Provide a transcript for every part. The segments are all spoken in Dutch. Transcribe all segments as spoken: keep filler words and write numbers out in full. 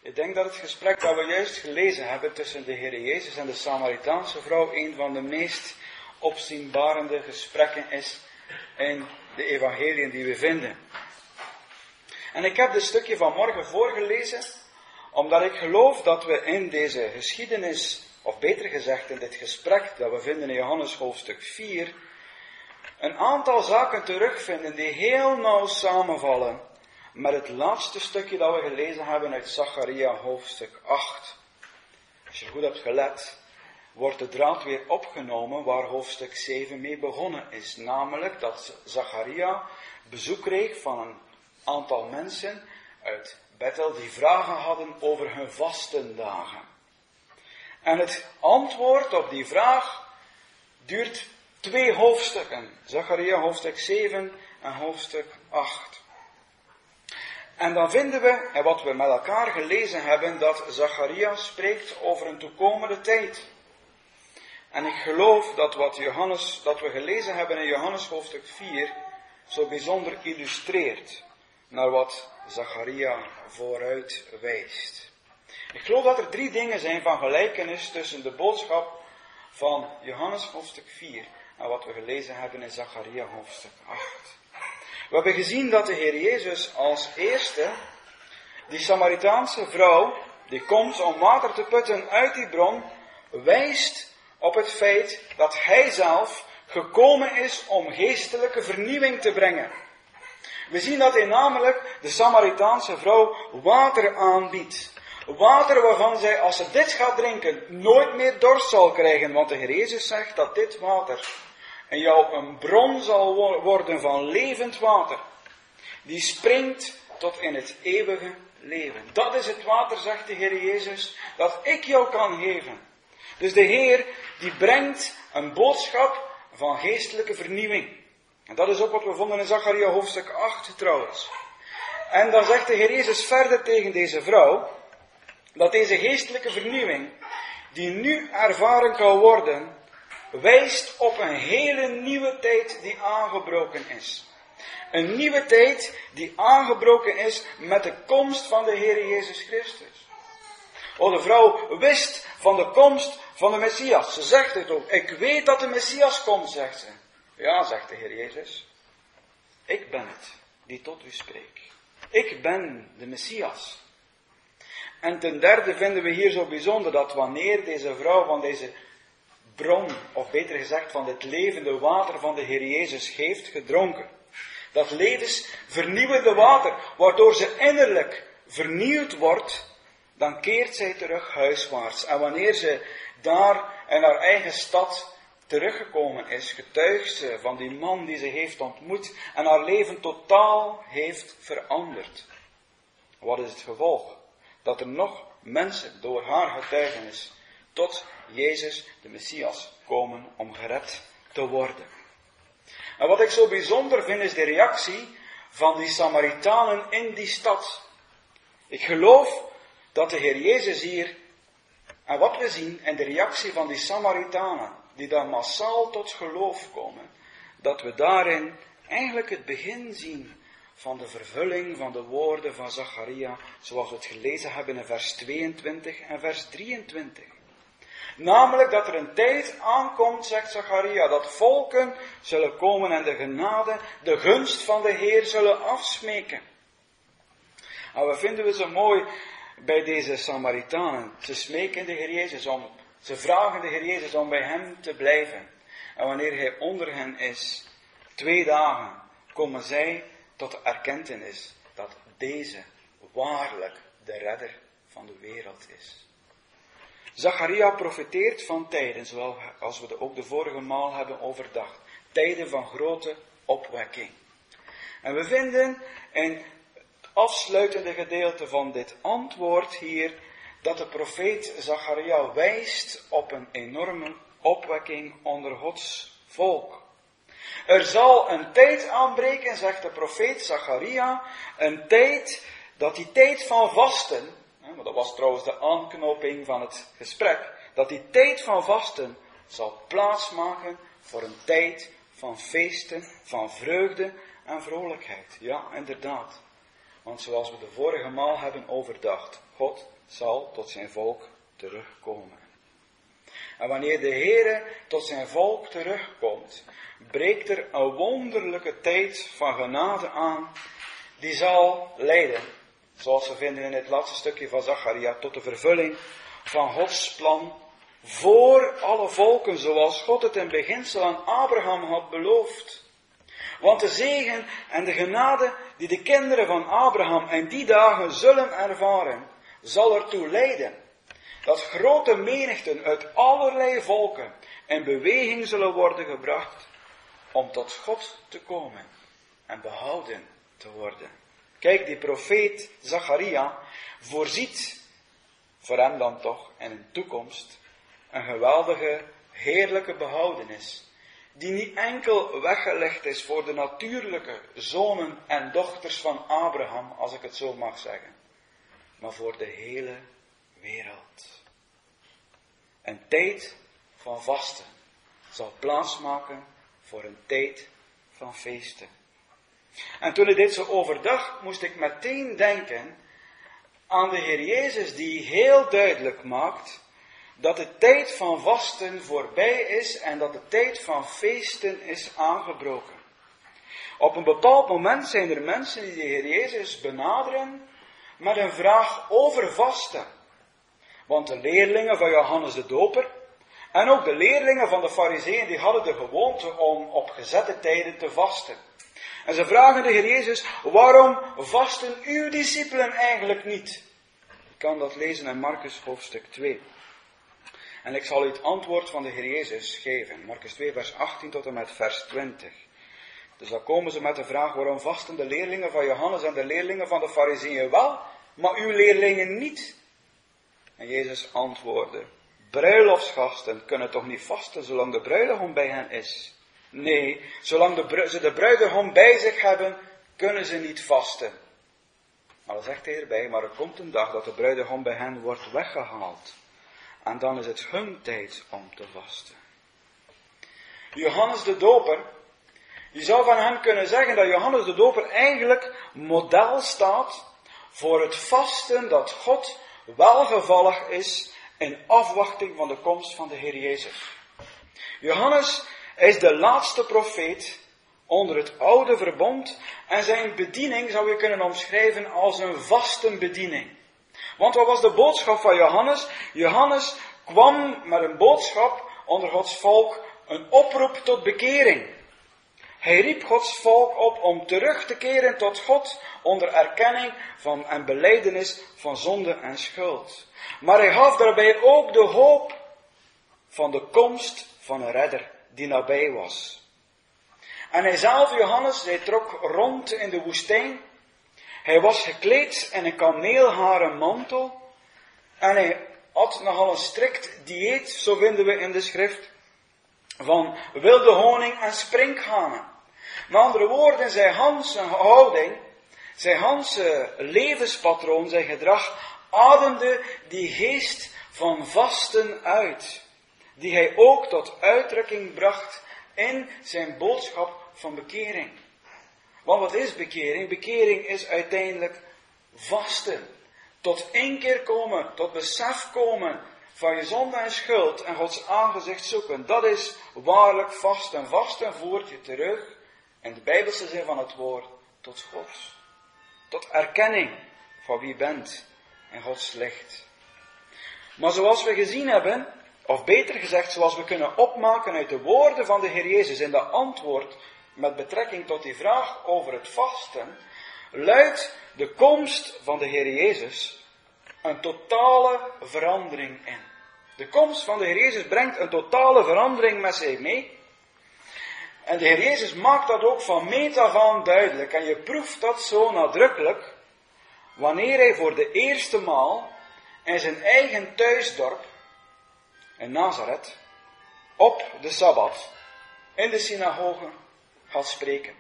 Ik denk dat het gesprek dat we juist gelezen hebben tussen de Heer Jezus en de Samaritaanse vrouw een van de meest opzienbarende gesprekken is in de evangeliën die we vinden. En ik heb dit stukje vanmorgen voorgelezen, omdat ik geloof dat we in deze geschiedenis, of beter gezegd in dit gesprek dat we vinden in Johannes hoofdstuk vier, een aantal zaken terugvinden die heel nauw samenvallen met het laatste stukje dat we gelezen hebben uit Zacharia hoofdstuk acht. Als je goed hebt gelet, wordt de draad weer opgenomen waar hoofdstuk zeven mee begonnen is. Namelijk dat Zacharia bezoek kreeg van een aantal mensen uit Bethel die vragen hadden over hun vastendagen. En het antwoord op die vraag duurt twee hoofdstukken. Zacharia hoofdstuk zeven en hoofdstuk acht. En dan vinden we, en wat we met elkaar gelezen hebben, dat Zacharia spreekt over een toekomende tijd. En ik geloof dat wat Johannes, dat we gelezen hebben in Johannes hoofdstuk vier, zo bijzonder illustreert naar wat Zacharia vooruit wijst. Ik geloof dat er drie dingen zijn van gelijkenis tussen de boodschap van Johannes hoofdstuk vier en wat we gelezen hebben in Zacharia hoofdstuk acht. We hebben gezien dat de Heer Jezus als eerste die Samaritaanse vrouw, die komt om water te putten uit die bron, wijst op het feit dat hij zelf gekomen is om geestelijke vernieuwing te brengen. We zien dat hij namelijk de Samaritaanse vrouw water aanbiedt. Water waarvan zij, als ze dit gaat drinken, nooit meer dorst zal krijgen. Want de Heer Jezus zegt dat dit water in jou een bron zal worden van levend water. Die springt tot in het eeuwige leven. Dat is het water, zegt de Heer Jezus, dat ik jou kan geven. Dus de Heer die brengt een boodschap van geestelijke vernieuwing. En dat is ook wat we vonden in Zacharia hoofdstuk acht trouwens. En dan zegt de Heer Jezus verder tegen deze vrouw, dat deze geestelijke vernieuwing, die nu ervaren kan worden, wijst op een hele nieuwe tijd die aangebroken is. Een nieuwe tijd die aangebroken is met de komst van de Heer Jezus Christus. Oh, de vrouw wist van de komst van de Messias. Ze zegt het ook. Ik weet dat de Messias komt, zegt ze. Ja, zegt de Heer Jezus. Ik ben het die tot u spreekt. Ik ben de Messias. En ten derde vinden we hier zo bijzonder dat wanneer deze vrouw van deze bron, of beter gezegd van dit levende water van de Heer Jezus heeft gedronken, dat levensvernieuwende water, waardoor ze innerlijk vernieuwd wordt, dan keert zij terug huiswaarts. En wanneer ze daar in haar eigen stad teruggekomen is, getuigt ze van die man die ze heeft ontmoet en haar leven totaal heeft veranderd. Wat is het gevolg? Dat er nog mensen door haar getuigenis tot Jezus de Messias komen om gered te worden. En wat ik zo bijzonder vind is de reactie van die Samaritanen in die stad. Ik geloof dat de Heer Jezus hier, en wat we zien in de reactie van die Samaritanen, die daar massaal tot geloof komen, dat we daarin eigenlijk het begin zien van de vervulling van de woorden van Zacharia, zoals we het gelezen hebben in vers tweeëntwintig en vers drieëntwintig. Namelijk dat er een tijd aankomt, zegt Zacharia, dat volken zullen komen en de genade, de gunst van de Heer zullen afsmeken. En wat vinden we zo mooi bij deze Samaritanen? Ze smeken de Heer Jezus om, ze vragen de Heer Jezus om bij hem te blijven. En wanneer hij onder hen is, twee dagen, komen zij tot de erkentenis dat deze waarlijk de redder van de wereld is. Zacharia profeteert van tijden, zoals we ook de vorige maal hebben overdacht. Tijden van grote opwekking. En we vinden in het afsluitende gedeelte van dit antwoord hier, dat de profeet Zacharia wijst op een enorme opwekking onder Gods volk. Er zal een tijd aanbreken, zegt de profeet Zacharia, een tijd, dat die tijd van vasten, maar dat was trouwens de aanknoping van het gesprek, dat die tijd van vasten zal plaatsmaken voor een tijd van feesten, van vreugde en vrolijkheid. Ja, inderdaad. Want zoals we de vorige maal hebben overdacht, God zal tot zijn volk terugkomen. En wanneer de Heere tot zijn volk terugkomt, breekt er een wonderlijke tijd van genade aan, die zal leiden, zoals we vinden in het laatste stukje van Zacharia, tot de vervulling van Gods plan voor alle volken, zoals God het in beginsel aan Abraham had beloofd. Want de zegen en de genade die de kinderen van Abraham in die dagen zullen ervaren, zal ertoe leiden dat grote menigten uit allerlei volken in beweging zullen worden gebracht om tot God te komen en behouden te worden. Kijk, die profeet Zacharia voorziet, voor hem dan toch, in een toekomst, een geweldige, heerlijke behoudenis, die niet enkel weggelegd is voor de natuurlijke zonen en dochters van Abraham, als ik het zo mag zeggen, maar voor de hele wereld. Een tijd van vasten zal plaatsmaken voor een tijd van feesten. En toen ik dit zo overdacht, moest ik meteen denken aan de Heer Jezus, die heel duidelijk maakt dat de tijd van vasten voorbij is en dat de tijd van feesten is aangebroken. Op een bepaald moment zijn er mensen die de Heer Jezus benaderen met een vraag over vasten. Want de leerlingen van Johannes de Doper en ook de leerlingen van de Farizeeën, die hadden de gewoonte om op gezette tijden te vasten. En ze vragen de Heer Jezus, waarom vasten uw discipelen eigenlijk niet? Ik kan dat lezen in Marcus hoofdstuk twee. En ik zal u het antwoord van de Heer Jezus geven. Marcus twee vers achttien tot en met vers twintig. Dus dan komen ze met de vraag, waarom vasten de leerlingen van Johannes en de leerlingen van de Farizeeën wel, maar uw leerlingen niet? En Jezus antwoordde, bruiloftsgasten kunnen toch niet vasten zolang de bruidegom bij hen is? Nee, zolang de bru- ze de bruidegom bij zich hebben, kunnen ze niet vasten. Maar dan zegt hij erbij, maar er komt een dag dat de bruidegom bij hen wordt weggehaald. En dan is het hun tijd om te vasten. Johannes de Doper, je zou van hem kunnen zeggen dat Johannes de Doper eigenlijk model staat voor het vasten dat God welgevallig is in afwachting van de komst van de Heer Jezus. Johannes is de laatste profeet onder het oude verbond en zijn bediening zou je kunnen omschrijven als een vastenbediening. Want wat was de boodschap van Johannes? Johannes kwam met een boodschap onder Gods volk, een oproep tot bekering. Hij riep Gods volk op om terug te keren tot God onder erkenning van en belijdenis van zonde en schuld. Maar hij gaf daarbij ook de hoop van de komst van een redder die nabij was. En hij zelf, Johannes, hij trok rond in de woestijn. Hij was gekleed in een kameelharen mantel. En hij had nogal een strikt dieet, zo vinden we in de schrift, van wilde honing en sprinkhanen. Met andere woorden, zijn ganse houding, zijn ganse levenspatroon, zijn gedrag, ademde die geest van vasten uit. Die hij ook tot uitdrukking bracht in zijn boodschap van bekering. Want wat is bekering? Bekering is uiteindelijk vasten. Tot inkeer komen, tot besef komen van je zonde en schuld en Gods aangezicht zoeken. Dat is waarlijk vasten. Vasten voert je terug, in de Bijbelse zin van het woord, tot God. Tot erkenning van wie je bent in Gods licht. Maar zoals we gezien hebben, of beter gezegd, zoals we kunnen opmaken uit de woorden van de Heer Jezus in de antwoord met betrekking tot die vraag over het vasten, luidt de komst van de Heer Jezus een totale verandering in. De komst van de Heer Jezus brengt een totale verandering met zich mee. En de Heer Jezus maakt dat ook van meet af aan duidelijk. En je proeft dat zo nadrukkelijk wanneer hij voor de eerste maal in zijn eigen thuisdorp in Nazareth op de Sabbat in de synagoge gaat spreken.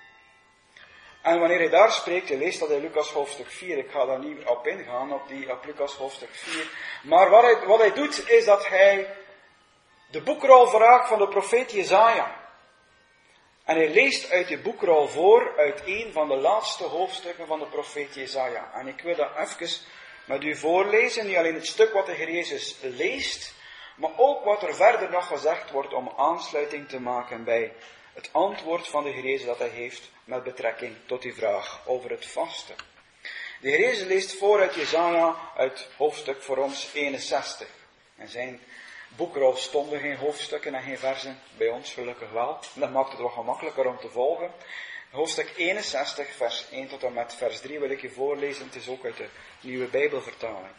En wanneer hij daar spreekt, je leest dat in Lucas hoofdstuk vier, ik ga daar niet op ingaan, op, die, op Lucas hoofdstuk vier. Maar wat hij, wat hij doet, is dat hij de boekrol vraagt van de profeet Jesaja. En hij leest uit de boekrol voor, uit een van de laatste hoofdstukken van de profeet Jesaja. En ik wil dat even met u voorlezen, niet alleen het stuk wat de Heer Jezus leest, maar ook wat er verder nog gezegd wordt om aansluiting te maken bij het antwoord van de Heer Jezus dat hij heeft met betrekking tot die vraag over het vasten. De Heer Jezus leest voor uit Jesaja, uit hoofdstuk voor ons eenenzestig. En zijn boekrol stonden geen hoofdstukken en geen versen, bij ons gelukkig wel. Dat maakt het wat gemakkelijker om te volgen. Hoofdstuk eenenzestig, vers één tot en met vers drie wil ik je voorlezen. Het is ook uit de Nieuwe Bijbelvertaling.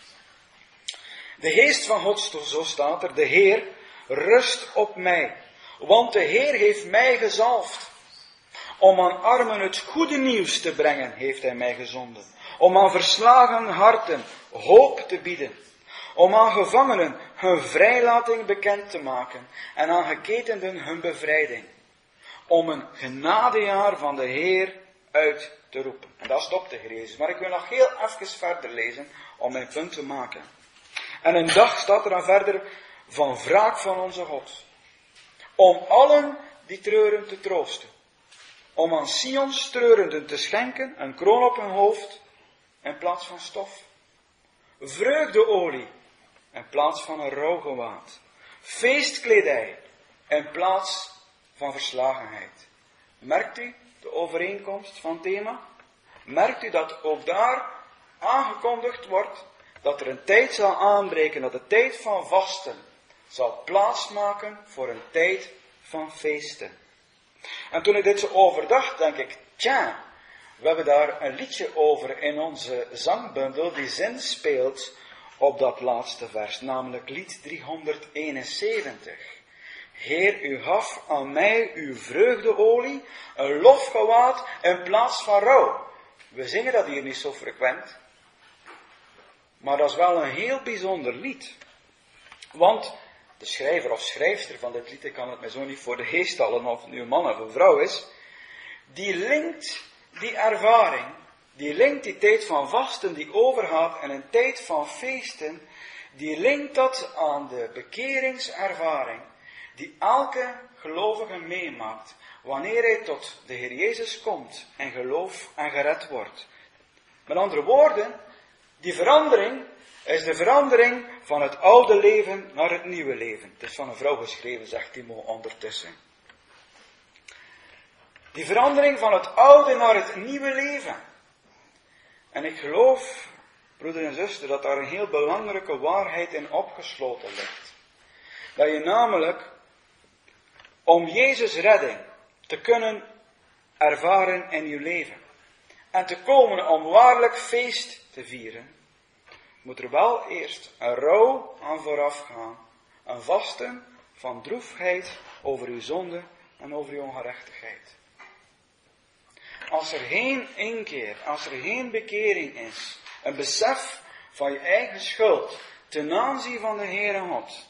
De geest van God, zo staat er, de Heer rust op mij. Want de Heer heeft mij gezalfd. Om aan armen het goede nieuws te brengen, heeft hij mij gezonden. Om aan verslagen harten hoop te bieden. Om aan gevangenen hun vrijlating bekend te maken. En aan geketenden hun bevrijding. Om een genadejaar van de Heer uit te roepen. En dat stopt de Heer Jezus. Maar ik wil nog heel even verder lezen om mijn punt te maken. En een dag staat er dan verder van wraak van onze God. Om allen die treuren te troosten. Om aan Sions treurenden te schenken een kroon op hun hoofd in plaats van stof. Vreugdeolie in plaats van een rouwgewaad. Feestkledij in plaats van verslagenheid. Merkt u de overeenkomst van het thema? Merkt u dat ook daar aangekondigd wordt dat er een tijd zal aanbreken, dat de tijd van vasten zal plaatsmaken voor een tijd van feesten. En toen ik dit zo overdacht, denk ik, tja, we hebben daar een liedje over in onze zangbundel die zin speelt op dat laatste vers, namelijk lied driehonderdeenenzeventig. Heer, u gaf aan mij uw vreugdeolie, een lofgewaad in plaats van rouw. We zingen dat hier niet zo frequent, maar dat is wel een heel bijzonder lied. Want de schrijver of schrijfster van dit lied, ik kan het me zo niet voor de geest halen of het nu een man of een vrouw is, die linkt die ervaring, die linkt die tijd van vasten die overgaat en een tijd van feesten, die linkt dat aan de bekeringservaring die elke gelovige meemaakt wanneer hij tot de Heer Jezus komt en geloof en gered wordt. Met andere woorden, die verandering is de verandering van het oude leven naar het nieuwe leven. Het is van een vrouw geschreven, zegt Timo ondertussen. Die verandering van het oude naar het nieuwe leven. En ik geloof, broeder en zuster, dat daar een heel belangrijke waarheid in opgesloten ligt. Dat je namelijk, om Jezus' redding te kunnen ervaren in je leven, en te komen om waarlijk feest te vieren, moet er wel eerst een rouw aan vooraf gaan. Een vasten van droefheid over uw zonde en over uw ongerechtigheid. Als er geen inkeer, als er geen bekering is, een besef van je eigen schuld ten aanzien van de Heere God,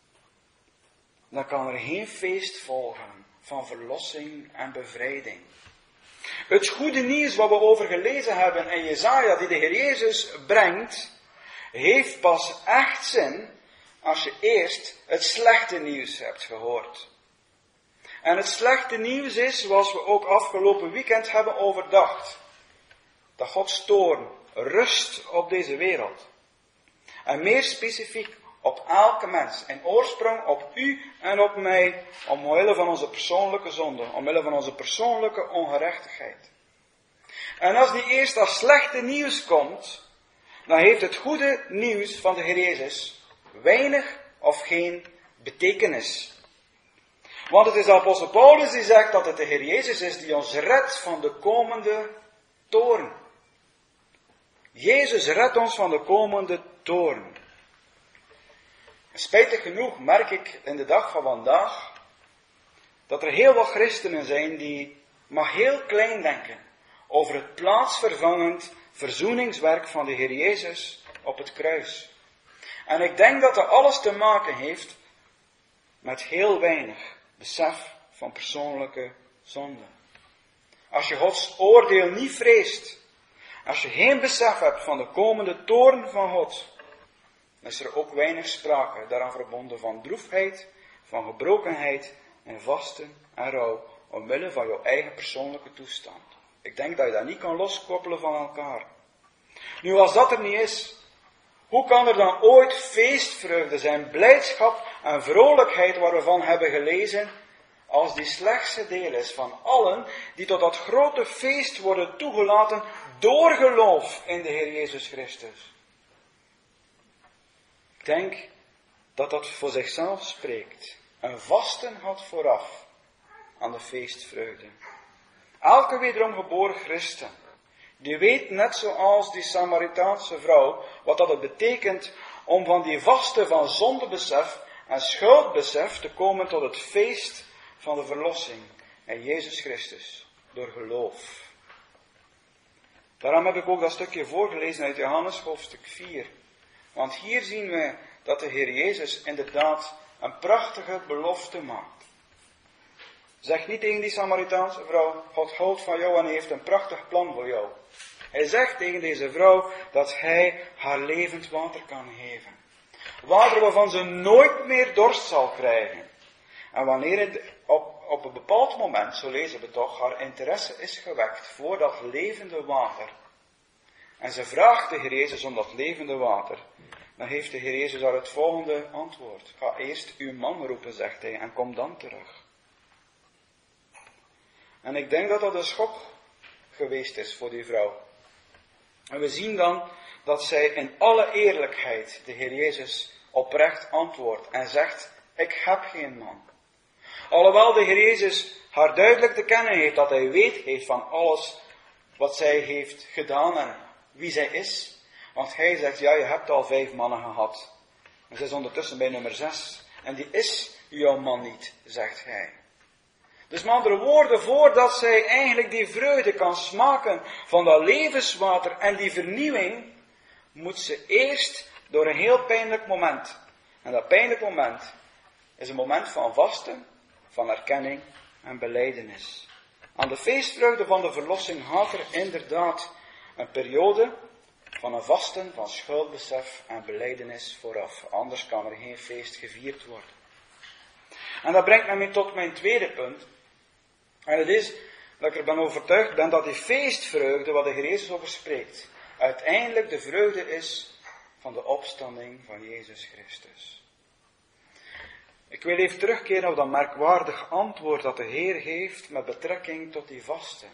dan kan er geen feest volgen van verlossing en bevrijding. Het goede nieuws wat we over gelezen hebben in Jesaja, die de Heer Jezus brengt, heeft pas echt zin als je eerst het slechte nieuws hebt gehoord. En het slechte nieuws is, zoals we ook afgelopen weekend hebben overdacht, dat Gods toorn rust op deze wereld. En meer specifiek op elke mens. In oorsprong op u en op mij, omwille van onze persoonlijke zonde, omwille van onze persoonlijke ongerechtigheid. En als die eerst als slechte nieuws komt, dan heeft het goede nieuws van de Heer Jezus weinig of geen betekenis. Want het is de apostel Paulus die zegt dat het de Heer Jezus is die ons redt van de komende toorn. Jezus redt ons van de komende toorn. En spijtig genoeg merk ik in de dag van vandaag dat er heel wat christenen zijn die maar heel klein denken over het plaatsvervangend verzoeningswerk van de Heer Jezus op het kruis. En ik denk dat dat alles te maken heeft met heel weinig besef van persoonlijke zonde. Als je Gods oordeel niet vreest, als je geen besef hebt van de komende toorn van God, dan is er ook weinig sprake daaraan verbonden van droefheid, van gebrokenheid en vasten en rouw omwille van jouw eigen persoonlijke toestand. Ik denk dat je dat niet kan loskoppelen van elkaar. Nu, als dat er niet is, hoe kan er dan ooit feestvreugde zijn, blijdschap en vrolijkheid waar we van hebben gelezen, als die slechtste deel is van allen die tot dat grote feest worden toegelaten door geloof in de Heer Jezus Christus? Ik denk dat dat voor zichzelf spreekt. Een vasten had vooraf aan de feestvreugde. Elke wederom geboren christen, die weet net zoals die Samaritaanse vrouw, wat dat het betekent om van die vasten van zondebesef en schuldbesef te komen tot het feest van de verlossing in Jezus Christus, door geloof. Daarom heb ik ook dat stukje voorgelezen uit Johannes hoofdstuk vier. Want hier zien we dat de Heer Jezus inderdaad een prachtige belofte maakt. Zeg niet tegen die Samaritaanse vrouw, God houdt van jou en hij heeft een prachtig plan voor jou. Hij zegt tegen deze vrouw dat hij haar levend water kan geven. Water waarvan ze nooit meer dorst zal krijgen. En wanneer het op, op een bepaald moment, zo lezen we toch, haar interesse is gewekt voor dat levende water. En ze vraagt de Heer Jezus om dat levende water. Dan heeft de Heer Jezus haar het volgende antwoord. Ga eerst uw man roepen, zegt hij, en kom dan terug. En ik denk dat dat een schok geweest is voor die vrouw. En we zien dan dat zij in alle eerlijkheid de Heer Jezus oprecht antwoordt en zegt, ik heb geen man. Alhoewel de Heer Jezus haar duidelijk te kennen heeft dat hij weet heeft van alles wat zij heeft gedaan en wie zij is. Want hij zegt, ja, je hebt al vijf mannen gehad. En ze is ondertussen bij nummer zes. En die is jouw man niet, zegt hij. Dus met andere woorden, voordat zij eigenlijk die vreugde kan smaken van dat levenswater en die vernieuwing, moet ze eerst door een heel pijnlijk moment. En dat pijnlijk moment is een moment van vasten, van erkenning en belijdenis. Aan de feestvreugde van de verlossing had er inderdaad een periode van een vasten, van schuldbesef en belijdenis vooraf. Anders kan er geen feest gevierd worden. En dat brengt mij tot mijn tweede punt. En het is dat ik ervan overtuigd ben dat die feestvreugde, waar de Heer Jezus over spreekt, uiteindelijk de vreugde is van de opstanding van Jezus Christus. Ik wil even terugkeren op dat merkwaardig antwoord dat de Heer geeft met betrekking tot die vasten.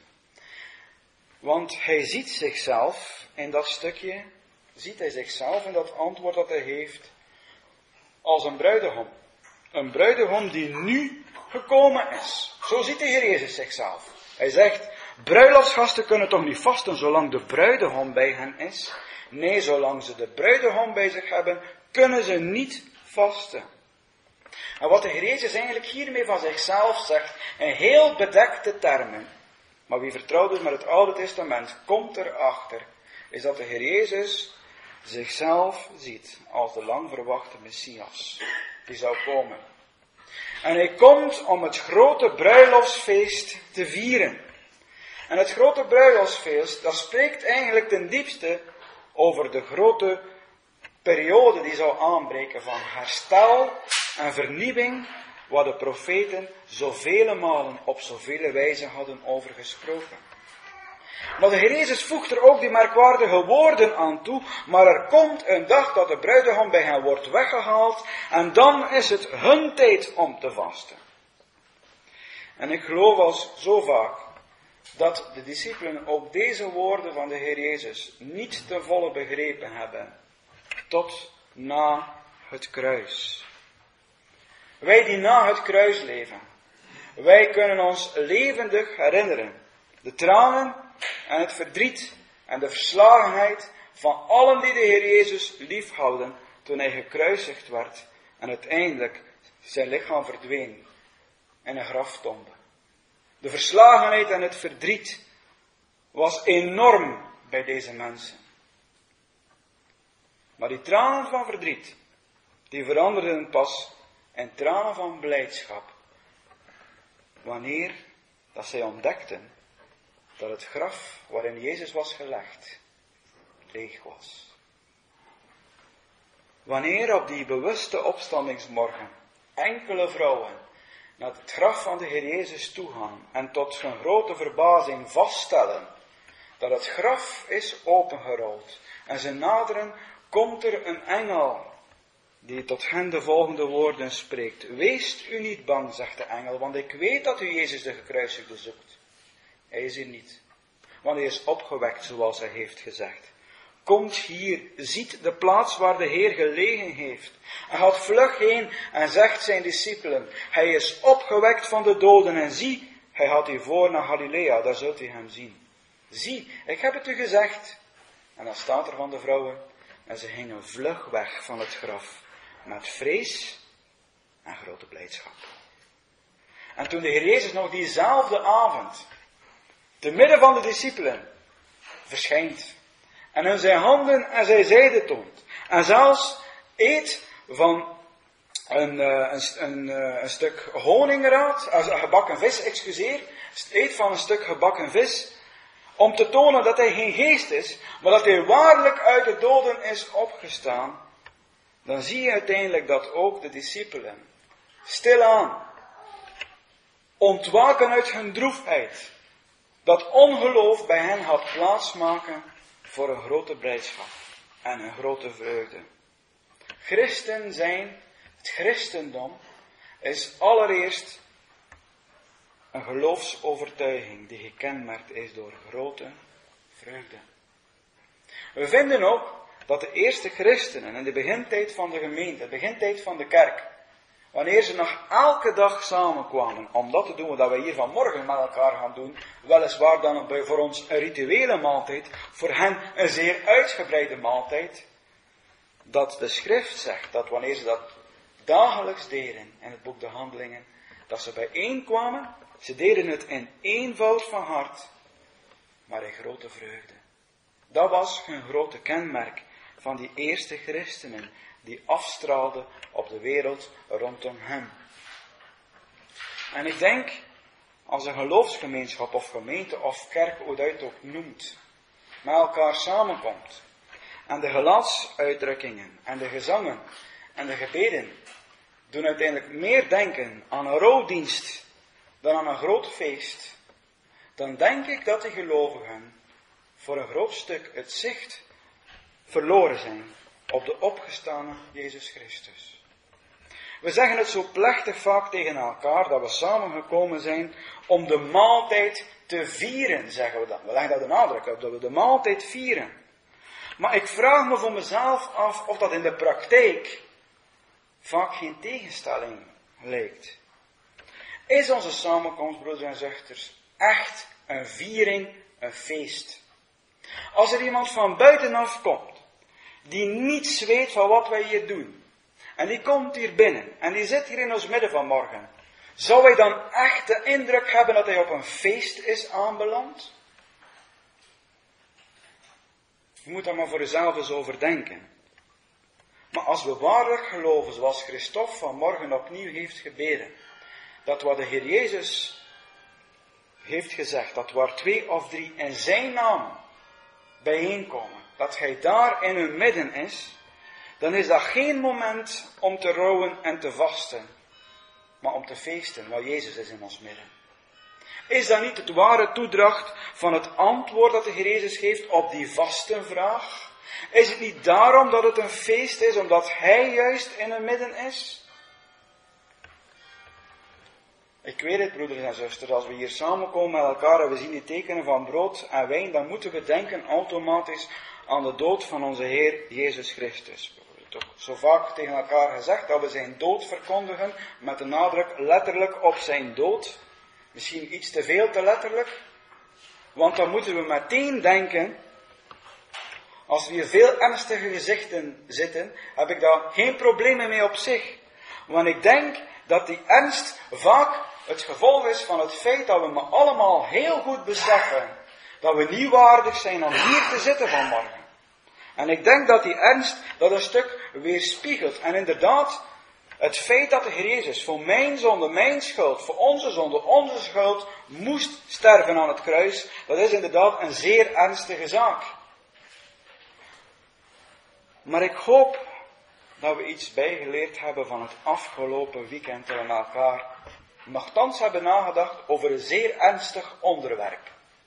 Want hij ziet zichzelf in dat stukje, ziet hij zichzelf in dat antwoord dat hij heeft, als een bruidegom. Een bruidegom die nu gekomen is. Zo ziet de Heer Jezus zichzelf. Hij zegt, bruiloftsgasten kunnen toch niet vasten zolang de bruidegom bij hen is? Nee, zolang ze de bruidegom bij zich hebben, kunnen ze niet vasten. En wat de Heer Jezus eigenlijk hiermee van zichzelf zegt, in heel bedekte termen, maar wie vertrouwd is met het Oude Testament, komt erachter, is dat de Heer Jezus zichzelf ziet als de lang verwachte Messias, die zou komen. En hij komt om het grote bruiloftsfeest te vieren. En het grote bruiloftsfeest, dat spreekt eigenlijk ten diepste over de grote periode die zou aanbreken van herstel en vernieuwing, waar de profeten zoveel malen op zoveel wijze hadden over gesproken. Maar de Heer Jezus voegt er ook die merkwaardige woorden aan toe, maar er komt een dag dat de bruidegom bij hen wordt weggehaald en dan is het hun tijd om te vasten. En ik geloof als zo vaak dat de discipelen ook deze woorden van de Heer Jezus niet ten volle begrepen hebben, tot na het kruis. Wij die na het kruis leven, wij kunnen ons levendig herinneren de tranen en het verdriet en de verslagenheid van allen die de Heer Jezus liefhouden toen hij gekruisigd werd en uiteindelijk zijn lichaam verdween in een graftombe. De verslagenheid en het verdriet was enorm bij deze mensen. Maar die tranen van verdriet, die veranderden pas in tranen van blijdschap, wanneer dat zij ontdekten dat het graf waarin Jezus was gelegd leeg was. Wanneer op die bewuste opstandingsmorgen enkele vrouwen naar het graf van de Heer Jezus toegaan en tot hun grote verbazing vaststellen dat het graf is opengerold. En ze naderen, komt er een engel die tot hen de volgende woorden spreekt. Wees u niet bang, zegt de engel, want ik weet dat u Jezus de gekruisigde zoekt. Hij is hier niet, want hij is opgewekt zoals hij heeft gezegd. Komt hier, ziet de plaats waar de Heer gelegen heeft. En gaat vlug heen en zegt zijn discipelen, hij is opgewekt van de doden en zie, hij gaat u voor naar Galilea, daar zult u hem zien. Zie, ik heb het u gezegd. En dan staat er van de vrouwen, en ze gingen vlug weg van het graf, met vrees en grote blijdschap. En toen de Heer Jezus nog diezelfde avond, te midden van de discipelen, verschijnt, en hun zijn handen en zijn zijde toont, en zelfs eet van een, een, een, een stuk honingraad, een gebakken vis, excuseer, eet van een stuk gebakken vis, om te tonen dat hij geen geest is, maar dat hij waarlijk uit de doden is opgestaan, dan zie je uiteindelijk dat ook de discipelen stilaan ontwaken uit hun droefheid. Dat ongeloof bij hen had plaatsmaken voor een grote blijdschap en een grote vreugde. Christen zijn, het christendom, is allereerst een geloofsovertuiging die gekenmerkt is door grote vreugde. We vinden ook dat de eerste christenen in de begintijd van de gemeente, de begintijd van de kerk, wanneer ze nog elke dag samenkwamen om dat te doen wat we hier vanmorgen met elkaar gaan doen, weliswaar dan een, voor ons een rituele maaltijd, voor hen een zeer uitgebreide maaltijd, dat de schrift zegt dat wanneer ze dat dagelijks deden in het boek de Handelingen, dat ze bijeenkwamen, ze deden het in eenvoud van hart, maar in grote vreugde. Dat was hun grote kenmerk van die eerste christenen, die afstraalden op de wereld rondom hem. En ik denk, als een geloofsgemeenschap of gemeente of kerk, hoe dat je het ook noemt, met elkaar samenkomt, en de gelaatsuitdrukkingen en de gezangen en de gebeden doen uiteindelijk meer denken aan een rouwdienst dan aan een groot feest, dan denk ik dat die gelovigen voor een groot stuk het zicht verloren zijn op de opgestane Jezus Christus. We zeggen het zo plechtig vaak tegen elkaar dat we samengekomen zijn om de maaltijd te vieren, zeggen we dan. We leggen daar de nadruk op, dat we de maaltijd vieren. Maar ik vraag me voor mezelf af of dat in de praktijk vaak geen tegenstelling lijkt. Is onze samenkomst, broeders en zusters, echt een viering, een feest? Als er iemand van buitenaf komt, die niets weet van wat wij hier doen, en die komt hier binnen, en die zit hier in ons midden vanmorgen, zou hij dan echt de indruk hebben dat hij op een feest is aanbeland? Je moet daar maar voor jezelf eens over denken. Maar als we waarlijk geloven, zoals Christophe vanmorgen opnieuw heeft gebeden, dat wat de Heer Jezus heeft gezegd, dat waar twee of drie in zijn naam bijeenkomen, dat hij daar in hun midden is, dan is dat geen moment om te rouwen en te vasten, maar om te feesten, want Jezus is in ons midden. Is dat niet het ware toedracht van het antwoord dat de Heer Jezus geeft op die vastenvraag? Is het niet daarom dat het een feest is, omdat Hij juist in hun midden is? Ik weet het, broeders en zusters, als we hier samenkomen met elkaar en we zien die tekenen van brood en wijn, dan moeten we denken automatisch aan de dood van onze Heer Jezus Christus. We hebben toch zo vaak tegen elkaar gezegd dat we zijn dood verkondigen, met de nadruk letterlijk op zijn dood. Misschien iets te veel te letterlijk, want dan moeten we meteen denken, als we hier veel ernstige gezichten zitten, heb ik daar geen problemen mee op zich. Want ik denk dat die ernst vaak het gevolg is van het feit dat we me allemaal heel goed beseffen dat we niet waardig zijn om hier te zitten vanmorgen. En ik denk dat die ernst dat een stuk weerspiegelt. En inderdaad, het feit dat de Heer Jezus voor mijn zonde, mijn schuld, voor onze zonde, onze schuld, moest sterven aan het kruis, dat is inderdaad een zeer ernstige zaak. Maar ik hoop dat we iets bijgeleerd hebben van het afgelopen weekend, dat we met elkaar nochtans hebben nagedacht over een zeer ernstig onderwerp.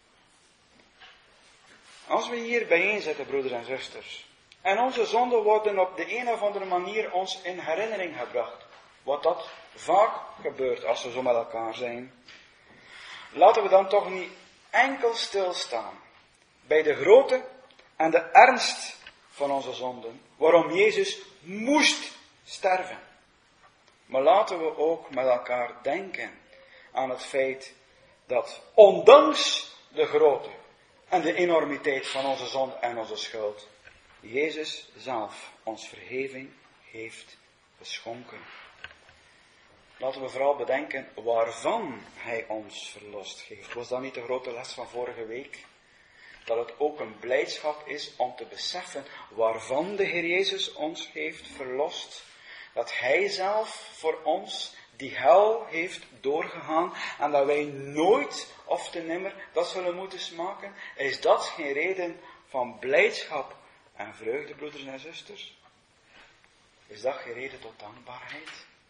Als we hier bijeen zitten, broeders en zusters, en onze zonden worden op de een of andere manier ons in herinnering gebracht, wat dat vaak gebeurt als we zo met elkaar zijn, laten we dan toch niet enkel stilstaan bij de grootte en de ernst van onze zonden, waarom Jezus moest sterven. Maar laten we ook met elkaar denken aan het feit dat ondanks de grootte en de enormiteit van onze zonde en onze schuld, Jezus zelf ons vergeving heeft geschonken. Laten we vooral bedenken waarvan Hij ons verlost heeft. Was dat niet de grote les van vorige week? Dat het ook een blijdschap is om te beseffen waarvan de Heer Jezus ons heeft verlost. Dat Hij zelf voor ons die hel heeft doorgegaan en dat wij nooit of te nimmer dat zullen moeten smaken. Is dat geen reden van blijdschap en vreugde, broeders en zusters? Is dat geen reden tot dankbaarheid?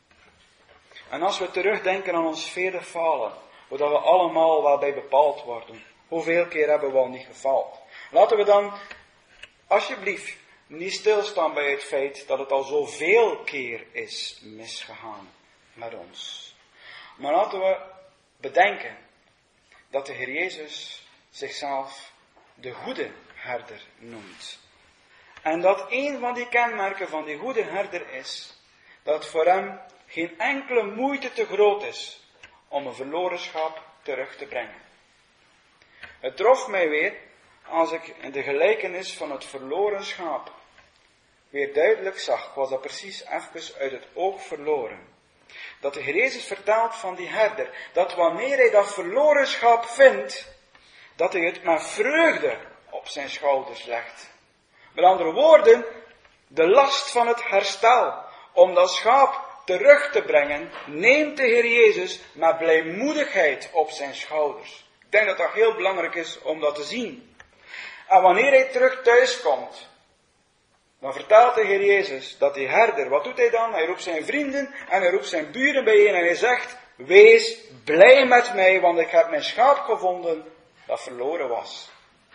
En als we terugdenken aan ons vele falen, hoe dat we allemaal wel bij bepaald worden, hoeveel keer hebben we al niet gefaald? Laten we dan, alsjeblieft, niet stilstaan bij het feit dat het al zoveel keer is misgegaan met ons. Maar laten we bedenken dat de Heer Jezus zichzelf de goede herder noemt. En dat een van die kenmerken van die goede herder is, dat voor hem geen enkele moeite te groot is om een verloren schaap terug te brengen. Het trof mij weer, als ik in de gelijkenis van het verloren schaap weer duidelijk zag, was dat precies even uit het oog verloren, dat de Heer Jezus vertelt van die herder, dat wanneer hij dat verloren schaap vindt, dat hij het met vreugde op zijn schouders legt. Met andere woorden, de last van het herstel, om dat schaap terug te brengen, neemt de Heer Jezus met blijmoedigheid op zijn schouders. Ik denk dat dat heel belangrijk is om dat te zien. En wanneer hij terug thuis komt, dan vertelt de Heer Jezus dat die herder, wat doet hij dan? Hij roept zijn vrienden en hij roept zijn buren bijeen en hij zegt, wees blij met mij, want ik heb mijn schaap gevonden dat verloren was.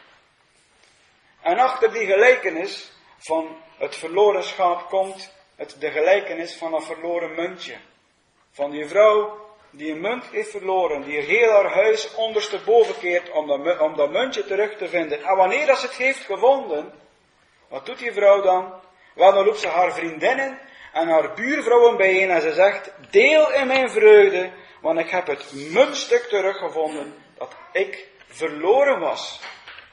En achter die gelijkenis van het verloren schaap komt het, de gelijkenis van een verloren muntje. Van die vrouw die een munt heeft verloren, die heel haar huis ondersteboven keert om dat, om dat muntje terug te vinden. En wanneer dat ze het heeft gevonden, wat doet die vrouw dan? Wel, dan roept ze haar vriendinnen en haar buurvrouwen bijeen en ze zegt, deel in mijn vreugde, want ik heb het muntstuk teruggevonden dat ik verloren was.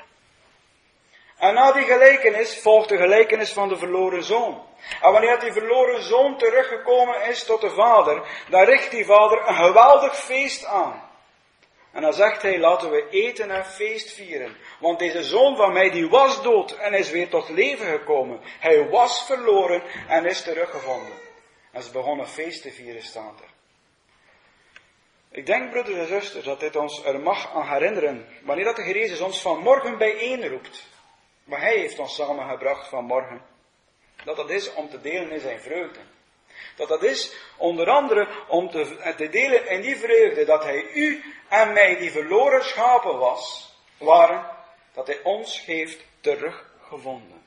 En na die gelijkenis volgt de gelijkenis van de verloren zoon. En wanneer die verloren zoon teruggekomen is tot de vader, dan richt die vader een geweldig feest aan. En dan zegt hij, laten we eten en feest vieren. Want deze zoon van mij, die was dood en is weer tot leven gekomen. Hij was verloren en is teruggevonden. En ze begonnen feest te vieren, staat er. Ik denk, broeders en zusters, dat dit ons er mag aan herinneren, wanneer dat de Heer Jezus ons vanmorgen bijeenroept. Maar Hij heeft ons samengebracht vanmorgen. Dat dat is om te delen in zijn vreugde. Dat dat is onder andere om te, te delen in die vreugde dat Hij u en mij die verloren schapen was, waren, dat Hij ons heeft teruggevonden.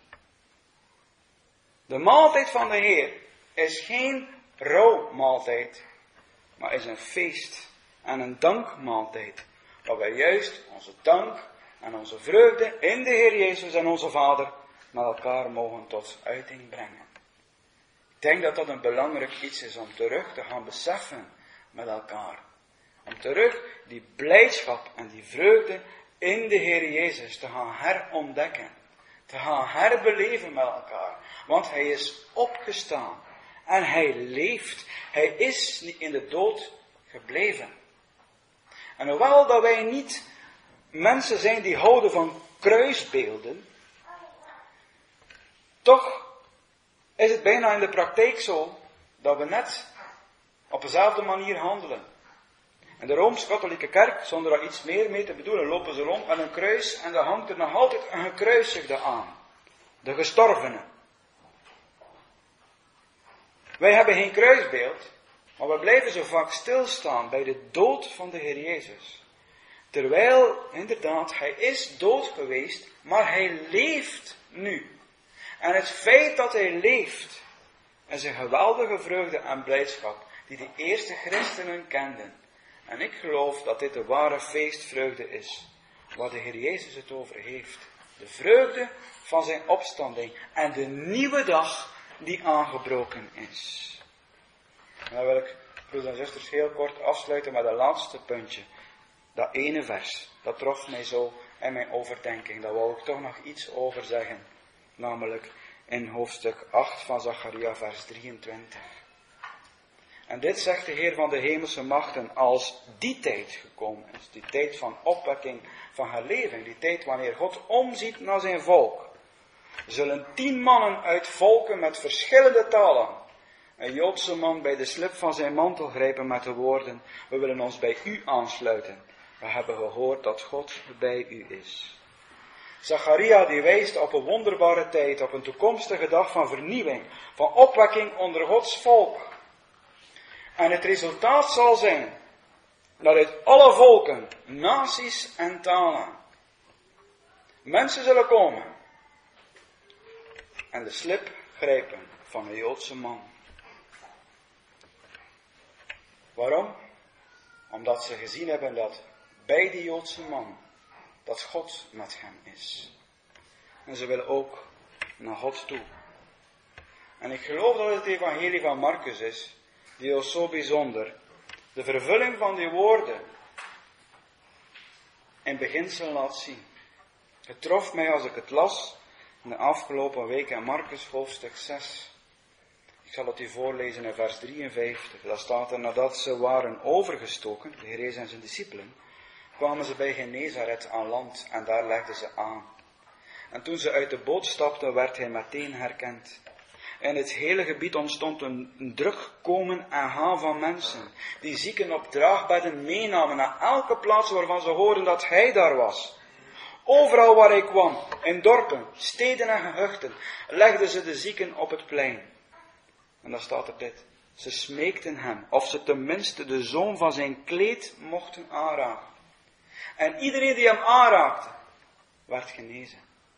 De maaltijd van de Heer is geen rouwmaaltijd, maar is een feest en een dankmaaltijd. Waar wij juist onze dank en onze vreugde in de Heer Jezus en onze Vader met elkaar mogen tot uiting brengen. Ik denk dat dat een belangrijk iets is om terug te gaan beseffen met elkaar. Om terug die blijdschap en die vreugde in de Heer Jezus te gaan herontdekken. Te gaan herbeleven met elkaar. Want Hij is opgestaan. En Hij leeft. Hij is niet in de dood gebleven. En hoewel dat wij niet mensen zijn die houden van kruisbeelden, toch is het bijna in de praktijk zo dat we net op dezelfde manier handelen. In de Rooms-Katholieke Kerk, zonder daar iets meer mee te bedoelen, lopen ze rond met een kruis en daar hangt er nog altijd een gekruisigde aan. De gestorvene. Wij hebben geen kruisbeeld, Maar we blijven zo vaak stilstaan bij de dood van de Heer Jezus. Terwijl, inderdaad, hij is dood geweest, maar hij leeft nu. En het feit dat hij leeft, is een geweldige vreugde en blijdschap die de eerste christenen kenden. En ik geloof dat dit de ware feestvreugde is, waar de Heer Jezus het over heeft. De vreugde van zijn opstanding en de nieuwe dag die aangebroken is. En dan wil ik, broeders en zusters, heel kort afsluiten met een laatste puntje. Dat ene vers, dat trof mij zo in mijn overdenking. Daar wou ik toch nog iets over zeggen. Namelijk in hoofdstuk acht van Zacharia, vers drieëntwintig. En dit zegt de Heer van de hemelse machten, als die tijd gekomen is. Die tijd van opwekking, van herleving. Die tijd wanneer God omziet naar zijn volk. Zullen tien mannen uit volken met verschillende talen een Joodse man bij de slip van zijn mantel grijpen met de woorden: we willen ons bij u aansluiten. We hebben gehoord dat God bij u is. Zacharia die wijst op een wonderbare tijd, op een toekomstige dag van vernieuwing, van opwekking onder Gods volk. En het resultaat zal zijn dat uit alle volken, naties en talen mensen zullen komen en de slip grijpen van een Joodse man. Waarom? Omdat ze gezien hebben dat bij die Joodse man, dat God met hem is. En ze willen ook naar God toe. En ik geloof dat het evangelie van Marcus is, die ons zo bijzonder de vervulling van die woorden in beginsel laat zien. Het trof mij als ik het las in de afgelopen week in Marcus hoofdstuk zes. Ik zal het u voorlezen in vers drieënvijftig. Daar staat er: nadat ze waren overgestoken, de Heer Jezus en zijn discipelen, kwamen ze bij Genezaret aan land en daar legden ze aan. En toen ze uit de boot stapten, werd hij meteen herkend. In het hele gebied ontstond een, een druk komen en gaan van mensen, die zieken op draagbedden meenamen naar elke plaats waarvan ze hoorden dat hij daar was. Overal waar hij kwam, in dorpen, steden en gehuchten, legden ze de zieken op het plein. En dan staat er dit: ze smeekten hem, of ze tenminste de zoom van zijn kleed mochten aanraken. En iedereen die hem aanraakte, werd genezen.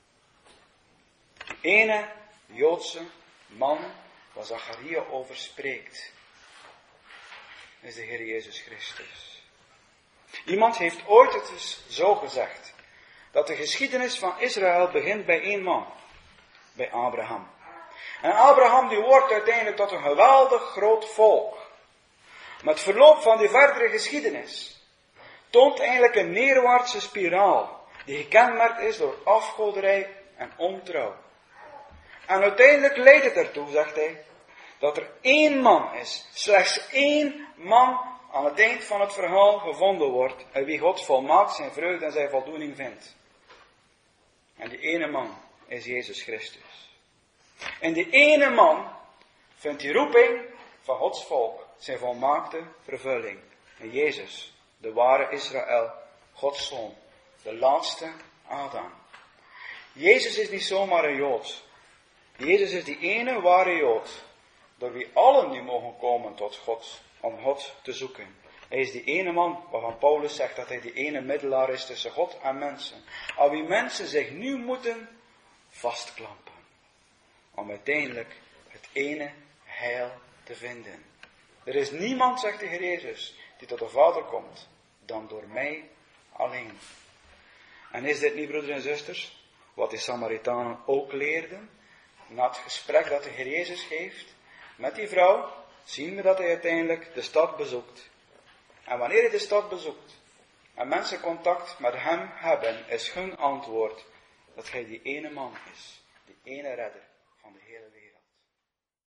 De ene Joodse man, waar Zacharia over spreekt, is de Heer Jezus Christus. Iemand heeft ooit het eens zo gezegd, dat de geschiedenis van Israël begint bij één man, bij Abraham. En Abraham die wordt uiteindelijk tot een geweldig groot volk. Met verloop van die verdere geschiedenis toont eigenlijk een neerwaartse spiraal, die gekenmerkt is door afgoderij en ontrouw. En uiteindelijk leidt het ertoe, zegt hij, dat er één man is, slechts één man aan het eind van het verhaal gevonden wordt, en wie God volmaakt zijn vreugde en zijn voldoening vindt. En die ene man is Jezus Christus. En die ene man vindt die roeping van Gods volk zijn volmaakte vervulling. En Jezus, de ware Israël, Gods zoon, de laatste Adam. Jezus is niet zomaar een Jood. Jezus is die ene ware Jood, door wie allen nu mogen komen tot God, om God te zoeken. Hij is die ene man waarvan Paulus zegt dat hij die ene middelaar is tussen God en mensen, aan wie mensen zich nu moeten vastklampen, om uiteindelijk het ene heil te vinden. Er is niemand, zegt de Heer Jezus, die tot de Vader komt, dan door mij alleen. En is dit niet, broeders en zusters, wat die Samaritanen ook leerden? Na het gesprek dat de Heer Jezus heeft met die vrouw, zien we dat hij uiteindelijk de stad bezoekt. En wanneer hij de stad bezoekt en mensen contact met hem hebben, is hun antwoord dat hij die ene man is, die ene redder van de hele wereld.